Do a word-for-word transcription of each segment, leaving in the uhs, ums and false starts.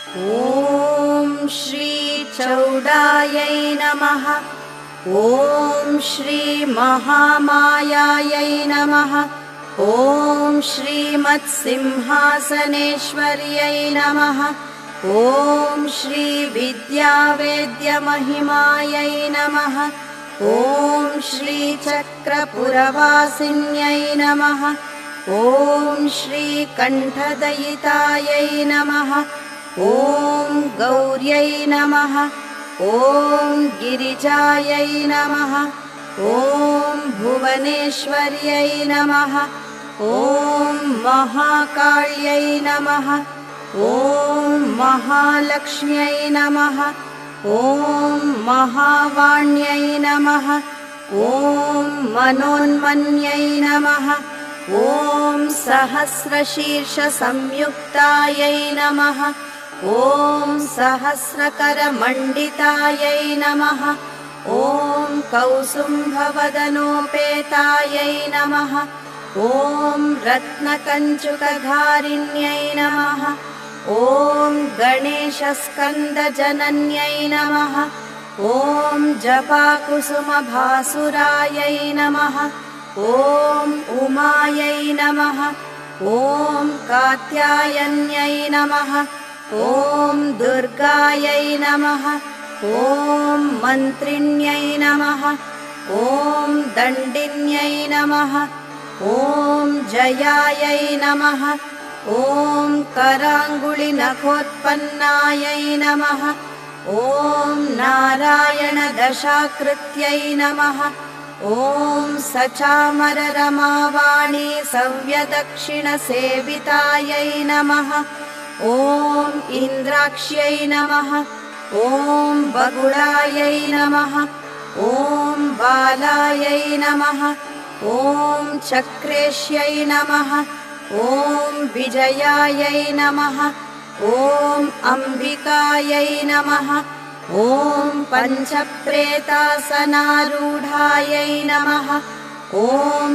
ॐ श्री चौडायै नमः। ॐ श्री महामायायै नमः। ॐ श्रीमत्सिंहासनेश्वर्यै नमः। ॐ श्री विद्यावेद्यमहिमायै नमः। ॐ श्री चक्रपुरवासिन्यै नमः। ॐ श्री कण्ठदयितायै नमः। ॐ गौर्यै नमः। ॐ गिरिजायै नमः। ॐ भुवनेश्वर्यै नमः। ॐ महाकाल्यै नमः। ॐ महालक्ष्म्यै नमः। ॐ महावाण्यै नमः। ॐ मनोन्मन्यै नमः। ॐ सहस्रशीर्षसंयुक्तायै नमः। ॐ सहस्रकरमण्डितायै नमः। ॐ कौसुम्भवदनोपेतायै नमः। ॐ रत्नकञ्चुकधारिण्यै नमः। ॐ गणेशस्कन्दजनन्यै नमः। ॐ जपाकुसुमभासुरायै नमः। ॐ उमायै नमः। ॐ कात्यायन्यै नमः। ॐ दुर्गायै नमः। ॐ मन्त्रिण्यै नमः। ॐ दण्डिन्यै नमः। ॐ जयायै नमः। ॐ कराङ्गुलिनखोत्पन्नायै नमः। ॐ नारायणदशाकृत्यै नमः। ॐ सचामररमावाणी सव्यदक्षिणसेवितायै नमः। ॐ इन्द्राक्ष्यै नमः। ॐ बगुलायै नमः। ॐ बालायै नमः। ॐ चक्रेश्यै नमः। ॐ विजयायै नमः। ॐ अम्बिकायै नमः। ॐ पञ्चप्रेतासनारूढायै नमः। ॐ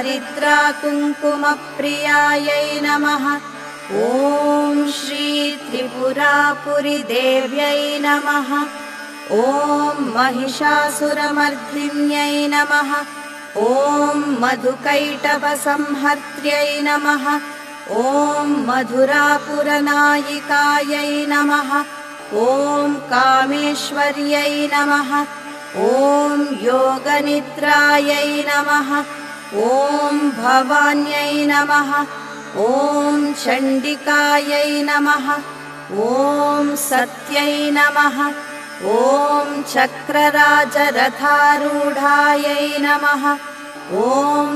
हरिद्राकुङ्कुमप्रियायै नमः। ॐ श्री त्रिपुरापुरीदेव्यै नमः। ॐ महिषासुरमर्दिन्यै नमः। ॐ मधुकैटभसंहर्त्यै नमः। ॐ मधुरापुरनायिकायै नमः। ॐ कामेश्वर्यै नमः। ॐ योगनिद्रायै नमः। ॐ भवान्यै नमः। ॐ चण्डिकायै नमः। ॐ सत्यै नमः। ॐ चक्रराजरथारूढायै नमः। ॐ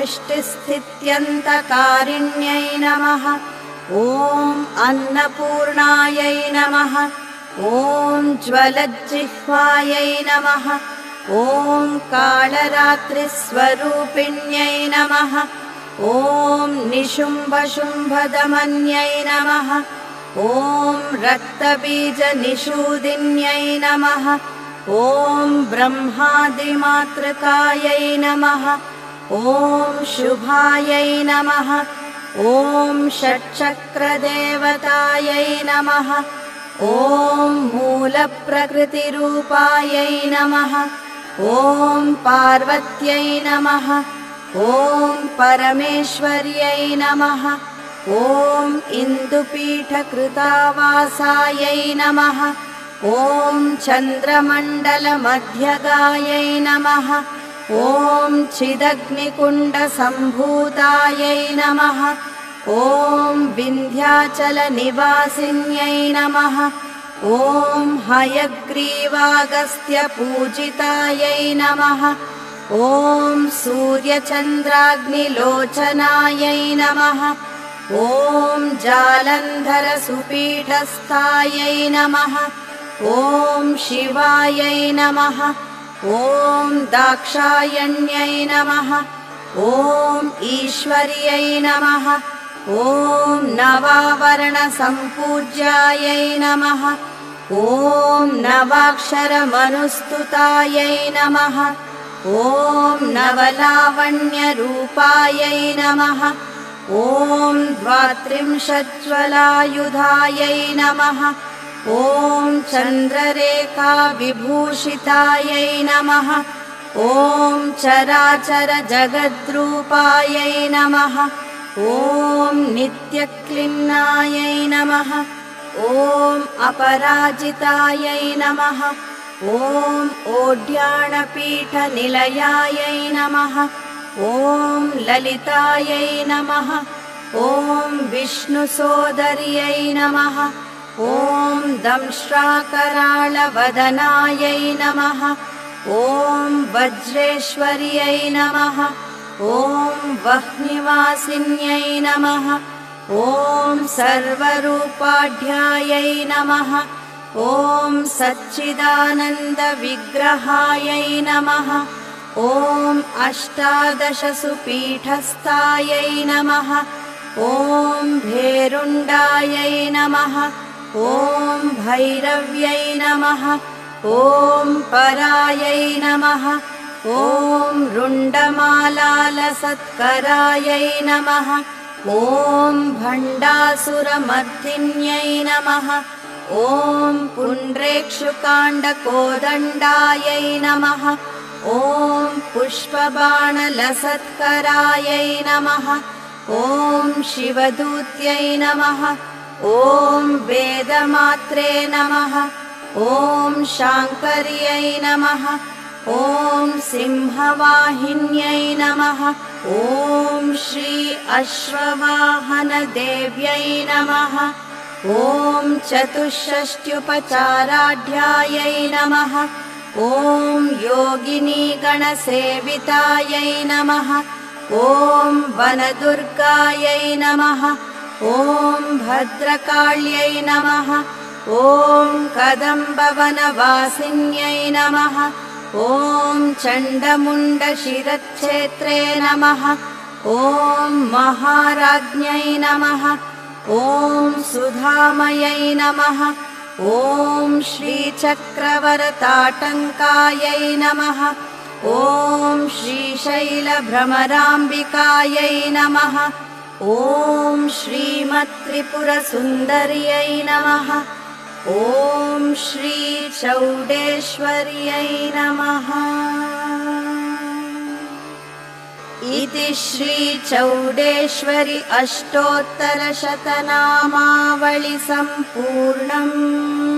सृष्टिस्थित्यन्तकारिण्यै नमः। ॐ अन्नपूर्णायै नमः। ॐ ज्वलज्जिह्वायै नमः। ॐ कालरात्रिस्वरूपिण्यै नमः। ॐ निशुम्भशुम्भदमन्यै नमः। ॐ रक्तबीजनिषूदिन्यै नमः। ॐ ब्रह्मादिमातृकायै नमः। ॐ शुभायै नमः। ॐ षट्चक्रदेवतायै नमः। ॐ मूलप्रकृतिरूपायै नमः। ॐ पार्वत्यै नमः। ॐ परमेश्वर्यै नमः। ॐ इन्दुपीठकृतावासायै नमः। ॐ चन्द्रमण्डलमध्यगायै नमः। ॐ चिदग्निकुण्डसम्भूतायै नमः। ॐ विन्ध्याचलनिवासिन्यै नमः। ॐ हयग्रीवागस्त्यपूजितायै नमः। ॐ सूर्यचन्द्राग्निलोचनायै नमः। ॐ जालन्धरसुपीठस्थायै नमः। ॐ शिवायै नमः। ॐ दाक्षायण्यै नमः। ॐ ईश्वर्यै नमः। ॐ नवावरणसम्पूज्यायै नमः। ॐ नवाक्षरमनुस्तुतायै नमः। ॐ नवलावण्यरूपायै नमः। ॐ द्वात्रिंशज्ज्वलायुधायै नमः। ॐ चन्द्ररेखा विभूषितायै नमः। ॐ चराचर जगद्रूपायै नमः। ॐ नित्यक्लिन्नायै नमः। ॐ अपराजितायै नमः। ॐ ओड्याणपीठनिलयायै नमः। ॐ ललितायै नमः। ॐ विष्णुसोदर्यै नमः। ॐ दंष्ट्राकराळवदनायै नमः। ॐ वज्रेश्वर्यै नमः। ॐ वह्निवासिन्यै नमः। ॐ सर्वरूपाढ्यायै नमः। ॐ सच्चिदानन्दविग्रहायै नमः। ॐ अष्टादशसुपीठस्थायै नमः। ॐ भेरुण्डायै नमः। ॐ भैरव्यै नमः। ॐ परायै नमः। ॐ रुण्डमालालसत्करायै नमः। ॐ भण्डासुरमर्दिन्यै नमः। ॐ पुण्ड्रेक्षुकाण्डकोदण्डायै नमः। ॐ पुष्पबाणलसत्करायै नमः। ॐ शिवदूत्यै नमः। ॐ वेदमात्रे नमः। ॐ शाङ्कर्यै नमः। ॐ सिंहवाहिन्यै नमः। ॐ श्री अश्ववाहनदेव्यै नमः। ॐ चतुष्षष्ट्युपचाराढ्यायै नमः। ॐ योगिनीगणसेवितायै नमः। ॐ वनदुर्गायै नमः। ॐ भद्रकाल्यै नमः। ॐ कदम्बवनवासिन्यै नमः। ॐ चण्डमुण्डशिरच्छेत्रे नमः। ॐ महाराज्ञै नमः। ॐ सुधामयै नमः। ॐ श्रीचक्रवरताटङ्कायै नमः। ॐ श्रीशैलभ्रमराम्बिकायै नमः। ॐ श्रीमत्त्रिपुरसुन्दर्यै नमः। ॐ श्रीचौडेश्वर्यै नमः। इति श्रीचौडेश्वरी अष्टोत्तरशतनामावळि सम्पूर्णम्।